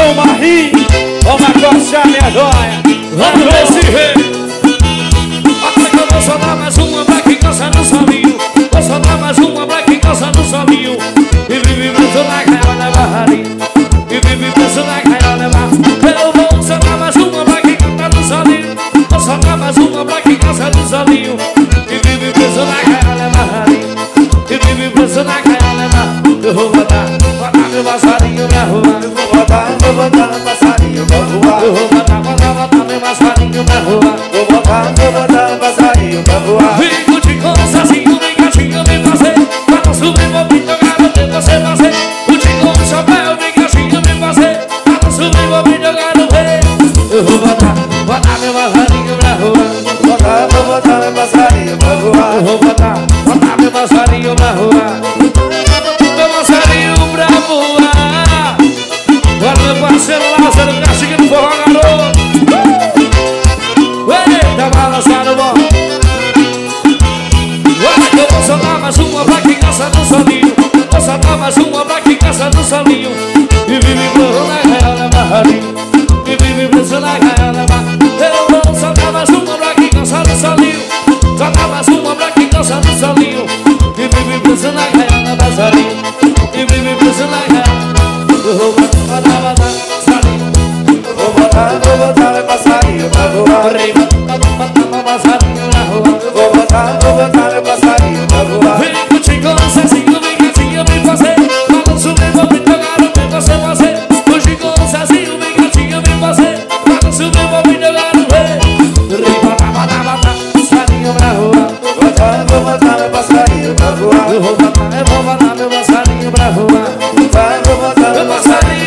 João Marim, vamos acostar minha joia. Vamos ver esse rei. Eu vou soltar mais uma pra quem gosta do solinho. Vou soltar mais uma pra quem gosta do solinho. E vive preso na gaiola da barriga. E vive preso na gaiola da barriga. Eu vou soltar mais uma pra quem gosta do solinho. Vou soltar mais uma pra quem gosta do solinho. E vive preso na gaiola da barriga. E vive preso na gaiola da barriga. Eu vou botar meu passarinho pra voar. Eu vou botar meu passarinho pra voar. Eu vou botar meu passarinho pra voar. Vou botar meu passarinho pra voar. Vem curtir com o sazinho, vem gatinho, vem fazer. Para subir, vou vir jogar, não tem você fazer. Curtir com o chapéu, vem gatinho, vem fazer. Para subir, vou vir jogar no rei. Eu vou botar meu passarinho pra voar. Vou botar meu passarinho pra voar. Eu vou botar meu passarinho pra voar. Meu passarinho pra voar. Agora meu parceiro Lázaro, castiga no forró, garoto. Eita, balançado, bom. Agora que eu vou soltar mais uma pra quem gosta do solinho. Vou soltar mais uma pra quem gosta do solinho. E vive preso na gaiola barrarinho. E vive preso na gaiola barrarinho. Eu vou soltar mais uma pra quem gosta do solinho. Soltar mais uma pra quem gosta do solinho. E vive preso na gaiola barrarinho. E vive preso na gaiola. Eu vou botar meu passarinho. Vou botar meu passarinho pra voar. Vou botar meu passarinho pra voar. Vem curtir com o Cezinho, vem gatinho, vem fazer. Balanço, vem, vou vir jogar, não tem você fazer. Curtir com o Cezinho, vem gatinho, vem fazer. Balanço, vem, vou vir jogar, não vem. Bota, passarinho pra voar. Vou botar meu passarinho pra voar. Eu vou botar meu passarinho pra voar. Vou botar Meu passarinho